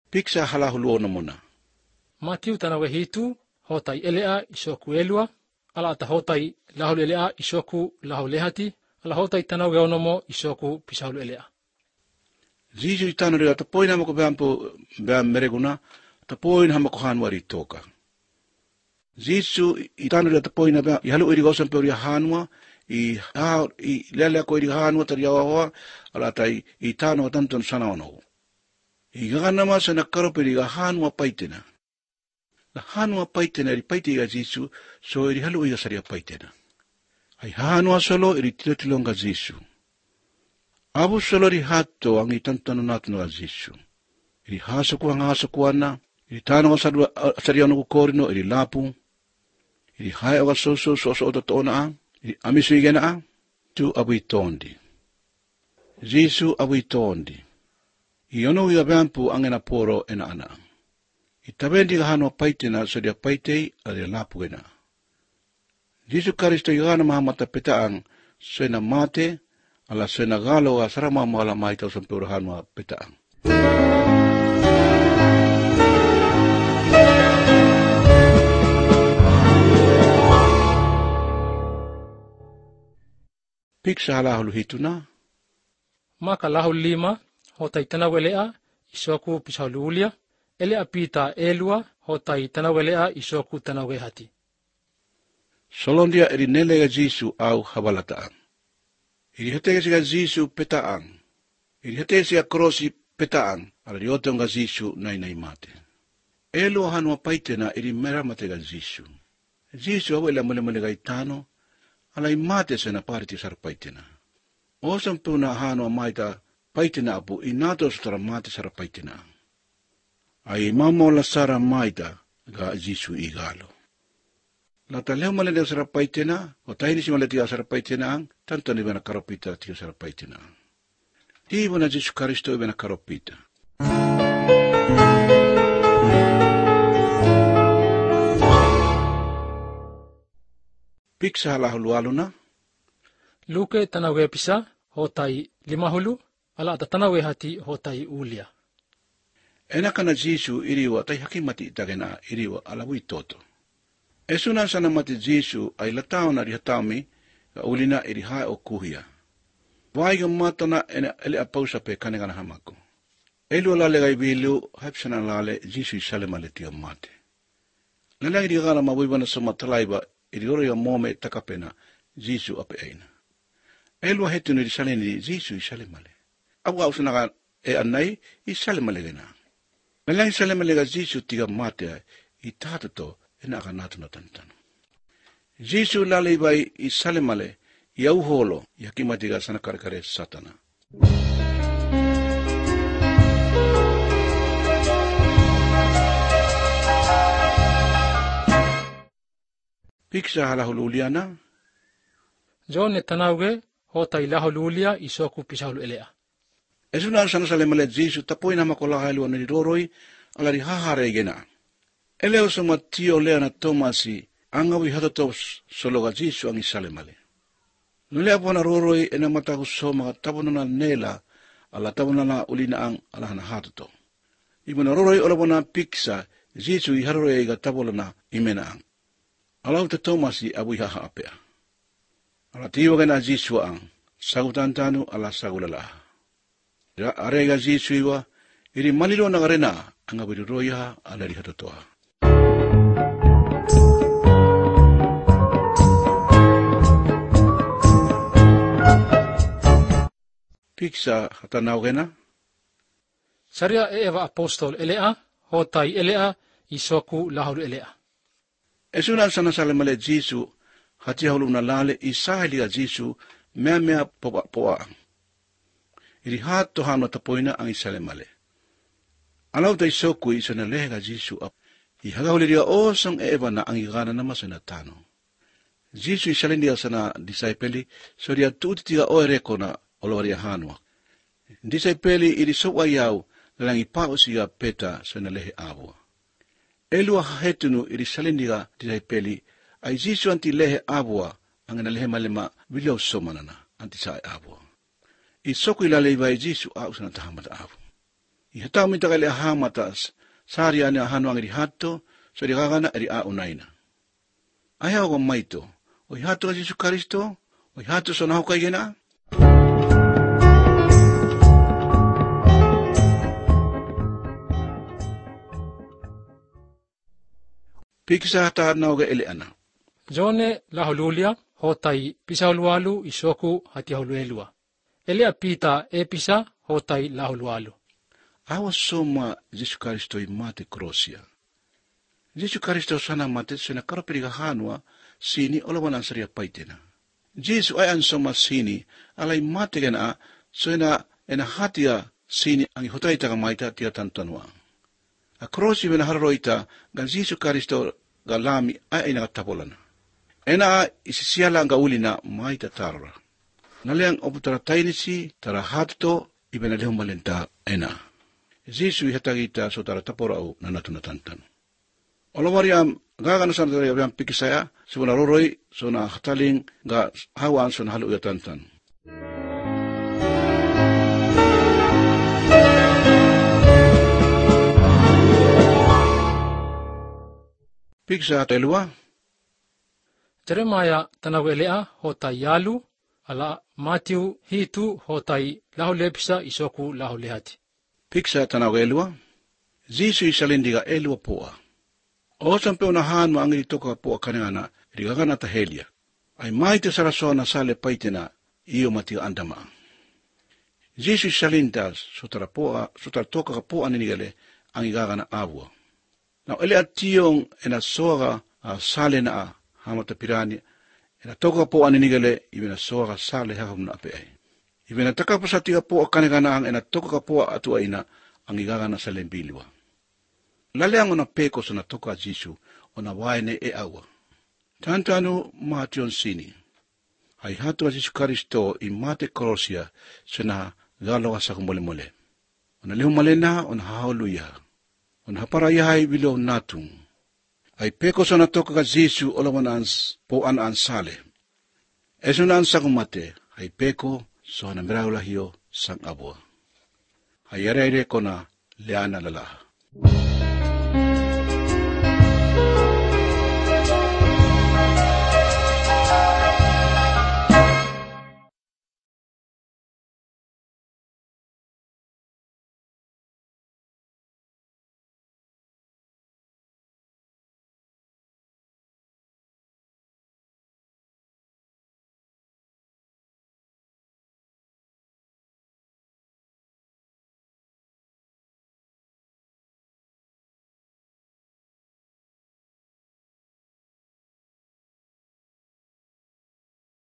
Piksa halahuluona muna. Matiu tanawe hitu hotai elea isoku elua ala ata hotai lahulu elea isoku lahulu lehati ala hotai tanawe onomo isoku pisahulu elea. Jisu itano ria tapoina hamako beam mereguna tapoina hamako hanua ritoka. Jisu itano ria tapoina beam ihalu iri gausan peuria hanua i lele ko iri hanua tari awahoa ala tai itano atanton sana ono. I gana masa na karoperi ga hanua paitena. Na hanua paitena iri paite ga Jisu so iri halu iri saria paitena. Ai hanua solo iri tilotilonga Jisu. Abu solo ri hato ang itantano natin ga Jisu. Iri hasaku ang hasakuana, iri tano ga saria no kukorino, iri lapu, iri haya ga soso o totoona ang, iri amisu igena ang, tu abu itondi. Jisu abu itondi. Iono ia beampu ang enaporo ena ana. Itabendi ga hanua paitena so dia paitei ali lapu gena. Jisu Karisto igana mahamata petaang so ena mate ala so ena galo a sarama mala maita so pura hanua petaang. Piksa halahulu hituna. Maka lahulu lima hotai tanawe elea isoku pisahulu ulia. Elea pita elua hotai tanawe elea isoku tanawe hati. Solondia eri nelega Jisu au habalataan. Iri hatega siga Jisu petaang. Iri hatega siga krosi petaang. Ala riotonga Jisu nai mate. Elo hanua paitena iri mera matega Jisu. Jisu awe la mole ga itano. Ala imate sena pariti sar paitena. Osam puna hanua maita paitena apu inato sutara mate sar paitena. Ai mamo la sara maita ga Jisu igalo. La taleo malendeo sara paitena, o taini si maletia sara paitena ang, tanto ni bena karopita tio sara paitena ang. Di bona Jesu Karisto bena karopita. Piksa halahulu aluna. Luke tanawe pisa hotai limahulu ala ata tanawe hati hotai ulia. Enakana Jisu iriwa tai hakimati itagena iriwa alawi toto. Esuna sana mati Jisu ay latao na rihatami ga ulina iri hae o kuhia. Waiga matana ena ele apausa pe kanegana hamako. Elu alale gai bilu haipsana lale Jisu isalema le tia mate. Lalang iri gana mabuibana sa matalaiba iri oro ya mome takapena Jisu ape aina. Elu ahetunu iri saleni Jisu isalema le. Abu au sanaga anai isalema le gena. Lalang isalema le ga Jisu tiga mate itatato ena aka natu na tantano. Jisu lale ibai isalemale iau holo yakimatiga sana karekare satana. Piksa halahululiana. John ne tanauge hotai lahululia isoku pisahulu elea. Esuna sana salemale Jisu tapoina makola hailu aniroroi alari hahare gena. Eleo sama tio lea na Tomasi angawi hatatos sologa Jisu ang isalemale. Nule apona roroi ena mataku soma tapona na nela ala tapona na ulina ang alahana hatato. Ibuna roroi olapona piksa Jisu iharoroi iga tapola na imena ang. Alau te Tomasi abu ihaha apea. Ala tiwa gana Jisu ang sagutantanu ala sagulala. Arega Jisu iwa iri malilo na garena angawi roya ala rihatotoa. Piksa hatanau gena. Saria eva apostol elea hotai elea isoku lahulu elea. Esuna sana salemale Jisu hati haulu na lale isahili ya Jisu mea poa. Iri hato hano tapoina ang isalemale. Alau ta isoku isona lehe Jisu ap. Ihagauliria osang eva na ang igana na masana tano. Jisu isalendia sana disipeli so dia tutitiga oereko na oloria hanua. Disipeli iri sowa yau lang ipao siya peta so na lehe abua. Elua hahetunu iri salendiga disipeli ay Jisu anti lehe abua ang na lehe malema bilyaw somanana anti sa abua. Isoku ilalay ba Jisu au sana tahamata abu. Ihataw mo ita kali ahamatas, sariya ni ahano ang irihato, so di kakana eri aunay na. Ayaw ko maito, o ihato ka Jesu Kristo, o ihato so naho kay gina. Pikisa hata na oga eleana. Jone lahululia hotai pisahulualu isoku hatihuluelua. Elea pita episa hotai lahulualu. Awa soma Jesu Kristo imate krosia. Jesu Kristo sana mate sena karopiriga hanwa sini olawan ang saria paitena. Jesu ay ang soma sini alay mate gana sena ena hatia sini ang ihotai takamaita tia tantanwa. A krosi mena haroita gan Jesu Kristo galami ay nakatapolan. Ena isisiala ang gauli na maita tarra. Naliang oputatay ni si tarahato ibenalihong malenta ena. Jesu ihatagita so taratapurao na natunatantan. Olawariam gaganasan tayo yung pikisaya so naroroy so na hataling ga hawan so na haluyatantan. Piksa telua. Jeremiah tanawelea hotai yalu ala Matthew hitu hotai lahulepisa isoku lahulehati. Piksa tanawelua. Jesu isalindiga elua poa. O sampai unahan mo ang itoka poa kanana rigagana tahelia. Ay maite sarasona sale paitena iyo matio andama. Jesu isalinda sutara toka ka poa ninigale ang igagana abua. Na ele atiyong ena soga sale na hamata pirani ena toka po aninigale ibina soga sale hahum na ape ai. Ibina taka pasatiga po kanegana ang ena toka po atua ina ang igagana sa lembiliwa. Lale ang una peko sa natoka Jesu o na waene e awa. Tantano mation sini. Ay hatu a Jesu Kristo imate krosia sa na galawa sa kumole-mole. O na lihumale na o na hauluya. On haparayahay bilaw natung. Ay peko sa natoka ka Jesu olawan po an sale. Eso na sa kumate, ay peko so na miraulahiyo sang abwa. Ay yare ko na liana lalaha.